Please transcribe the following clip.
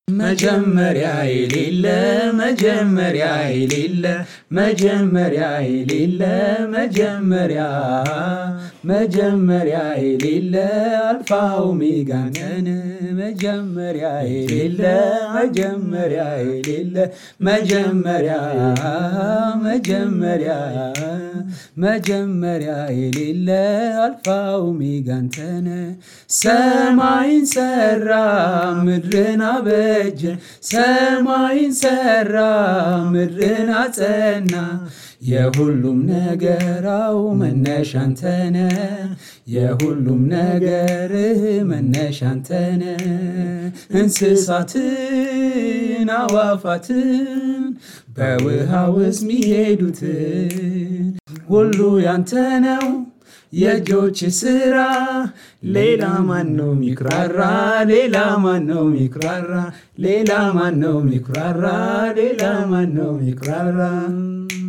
መጀመሪያ የሌለ መጀመሪያ የሌለ መጀመሪያ የሌለ መጀመሪያ የሌለ አልፋ ኦሜጋ ነን መጀመሪያ የሌለ መጀመሪያ የሌለ አልፋ ኦሜጋ ነን ሰማይን ሰራ ምድርን አበጀ ሰማይን ሰራ ምድርን አጸና የሁሉም ነገራው መነሻ አንተነ የሁሉም ነገርህ መነሻ አንተነ እንስሳትን አዋፋትን በውሃ ውስጥ ሚሄዱት ሁሉ ያንተ ነው የእጆች ስራ ሌላ ማን ነው ሚክራራ ሌላ ማን ነው ሚክራራ